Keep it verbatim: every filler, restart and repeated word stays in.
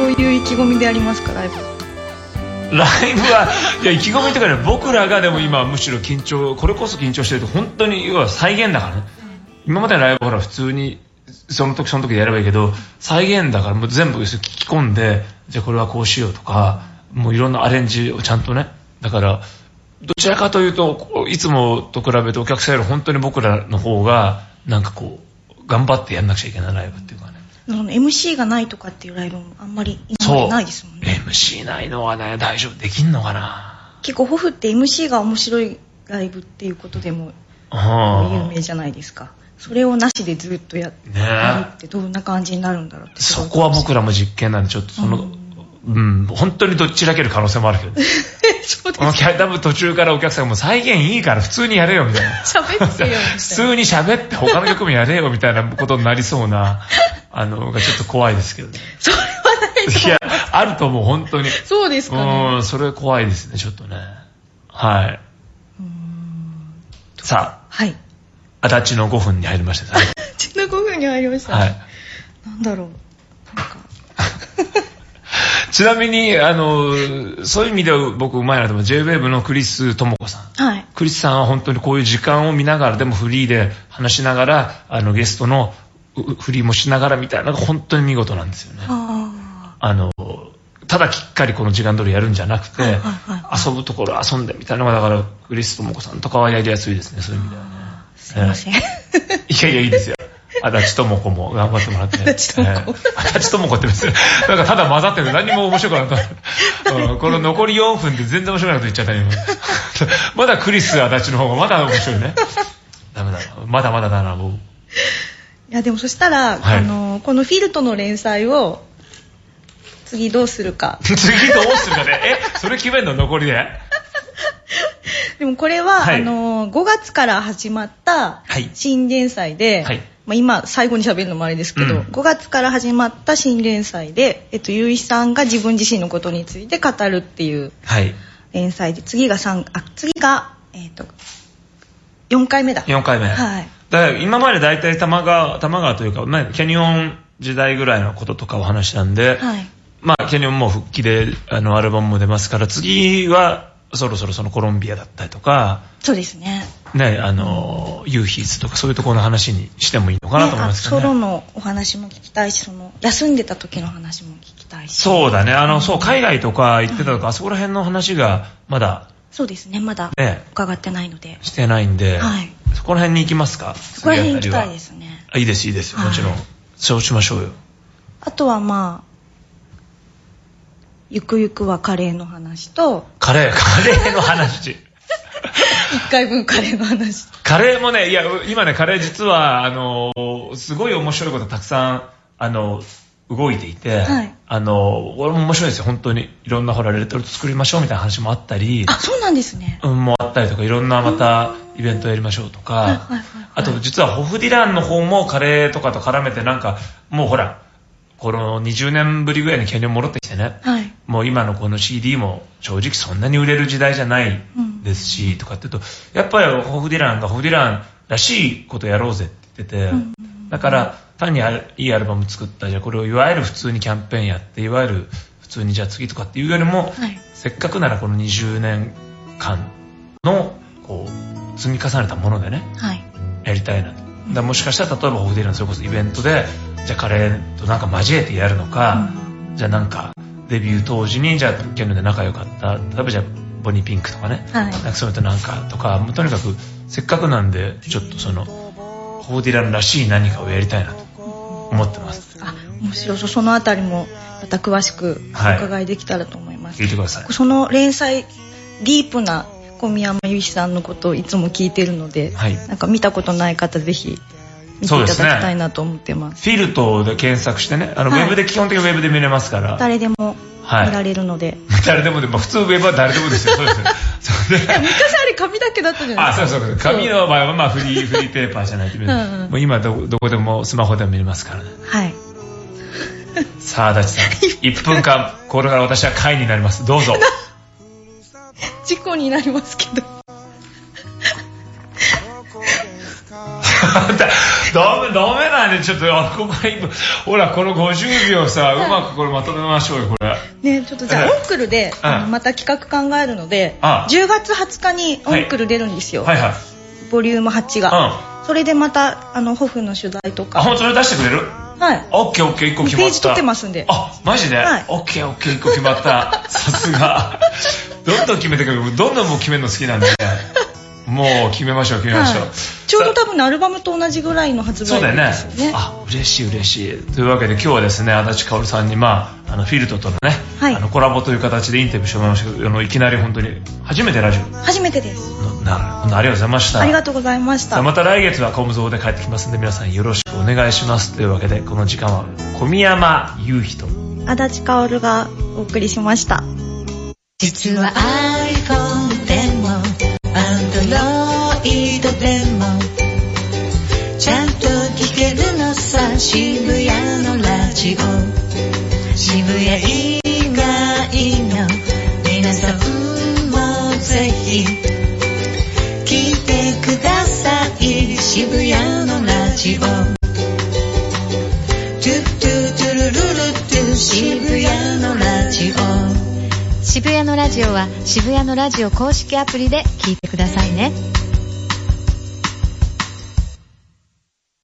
どういう意気込みでありますか、ライブ？ ライブはいや意気込みとかね、僕らがでも今むしろ緊張、これこそ緊張してると本当に要は再現だからね。今までのライブほら普通にその時その時でやればいいけど、再現だからもう全部聞き込んで、じゃあこれはこうしようとか、もういろんなアレンジをちゃんとね。だからどちらかというといつもと比べてお客さんより本当に僕らの方がなんかこう頑張ってやんなくちゃいけないライブっていうかね。 エムシー がないとかっていうライブもあんまり今までないですもんね。 エムシー ないのはね、大丈夫できんのかな。 結構ホフって エムシー が面白いライブっていうことでも有名じゃないですか。それをなしでずっとやってやるってどんな感じになるんだろうって。 そこは僕らも実験なんでちょっとその、うん、本当にどっちらける可能性もあるけどそうですね。多分途中からお客さんも再現いいから普通にやれよみたいな喋ってよみたいな普通に喋って他の曲もやれよみたいなことになりそうなあのがちょっと怖いですけどね。 それはないと思います。 いやあると思う本当に。 そうですかね。 うんそれ怖いですねちょっとね。はい。うーんさあはい。 足立のごふんに入りました。足立のごふんに入りました。はい。なんだろう。なんかちなみにあのそういう意味では僕うまいなと思う ジェイウェーブ のクリス智子さん、はい、クリスさんは本当にこういう時間を見ながらでもフリーで話しながらあのゲストのフリーもしながらみたいなのが本当に見事なんですよね。ああのただきっかりこの時間通りやるんじゃなくて、はいはいはい、遊ぶところ遊んでみたいなのがだからクリス智子さんとかはやりやすいですね。そういう意味ではね。 すいません、えー、いやいやいいですよ。足立智子も頑張ってもらって。足立智子。足立智子って別に、なんかただ混ざってる何も面白くなかった、うん。この残りよんふんで全然面白くないこと言っちゃったね、今。まだクリス足立の方がまだ面白いね。ダメだ。まだまだだな、僕。 いや、でもそしたら、はい、あの、このフィルトの連載を、次どうするか。 次どうするかで、え、それ決めんの残りででもこれは、はい、あのごがつから始まった新連載で、はいまあ、今最後に喋るのもあれですけど、うん、ごがつから始まった新連載で、えっと、ゆういさんが自分自身のことについて語るっていう連載で、次が3あ次が、えっと、よんかいめだ。 よんかいめ、はい、だから今までだいたい玉川玉川というか、まあ、キャニオン時代ぐらいのこととかお話なんで、はいまあ、キャニオンも復帰であのアルバムも出ますから次はそろそろそのコロンビアだったりとかそうですねねあのユーヒーズとかそういうところの話にしてもいいのかなと思いますけどね。 ソロのお話も聞きたいしその休んでた時の話も聞きたいしそうだねあの、うん、そう海外とか行ってたとか、うん、あそこら辺の話がまだそうですねまだ伺ってないので、ね、 してないんで、はい、そこら辺に行きますか。 そこら辺行きたいですね。 あいいですいいですよもちろん、はい、そうしましょうよ。 あとはまあゆくゆくはカレーの話とカレーカレーの話いっかいぶんカレーの話カレーもねいや今ねカレー実はあのすごい面白いことたくさんあの動いていて、はい、あの俺も面白いですよ本当にいろんなほらレトルト作りましょうみたいな話もあったりあそうなんですね、 うん、もあったりとかいろんなまたイベントやりましょうとか、はいはいはいはい、あと実はホフディランの方もカレーとかと絡めてなんかもうほらこのにじゅうねんぶりぐらいにキャニオン戻ってきてね、はい、もう今のこの シーディー も正直そんなに売れる時代じゃないですし、うん、とかって言うとやっぱりホフディランがホフディランらしいことやろうぜって言ってて、うん、だから単にいいアルバム作ったじゃこれをいわゆる普通にキャンペーンやっていわゆる普通にじゃあ次とかっていうよりも、はい、せっかくならこのにじゅうねんかんのこう積み重ねたものでね、はい、やりたいなと。だもしかしたら例えばホフディランそれこそイベントでじゃあカレーとなんか交えてやるのか、うん、じゃあなんかデビュー当時にじゃあキャニオンで仲良かった例えばじゃあボニーピンクとかね、はい、なんかそういうとなんかとかもうとにかくせっかくなんでちょっとそのホフディランらしい何かをやりたいなと思ってます。 あ面白そうそのあたりもまた詳しくお伺いできたらと思います、 はい、聞いてください。 その連載ディープな小宮山由依さんのことをいつも聞いてるので、はい、なんか見たことない方ぜひ見ていただきたいなと思ってます。 フィルトで検索してねあの、はい、ウェブで基本的にウェブで見れますから誰でも見られるので、 はい、誰でもでも普通ウェブは誰でもですよそうですよそれで昔あれ紙だけだったじゃないですか。 あそうそう紙の場合はまあフリーフリーペーパーじゃないと見れないうん、うん、もう今 ど, どこでもスマホでも見れますからね。はいさあ足立さんいっぷんかんこれから私は会になりますどうぞ事故になりますけどダメダメなんでちょっとあここにほらこのごじゅうびょうさうまくこれまとめましょうよこれねちょっとじゃあオンクルでまた企画考えるのでじゅうがつはつかにオンクル出るんですよ、はいはいはい、ボリュームはちが、うん、それでまたあのホフの取材とかあ本当それ出してくれるはい。 オッケーオッケーいっこ決まった。 ページ取ってますんで。 あ、マジで？はい。オッケーオッケーいっこ決まった。さすが。どんどん決めてくる。どんどんもう決めるの好きなんで。もう決めましょう決めましょう。はい、 ちょうど多分アルバムと同じぐらいの発売日ですよね。 そうだよね。あ、嬉しい嬉しい。というわけで今日はですね、足立かおるさんにまああのフィルトとのね、はい、あのコラボという形でインタビューしてもらいましたけど、あのいきなり本当に初めてラジオ。 初めてです。 なるほどありがとうございました。 ありがとうございました。 さあまた来月はコムゾーで帰ってきますんで皆さんよろしくお願いしますというわけでこの時間は小宮山雄飛と足立かおるがお送りしました。 実は iPhone でも Android でもちゃんと聞けるのさ渋谷のラジオ渋谷以外の皆さんもぜひ聞いてください渋谷のラジオトゥトゥトゥルルルトゥ渋谷のラジオ渋谷のラジオは渋谷のラジオ公式アプリで聞いてくださいね。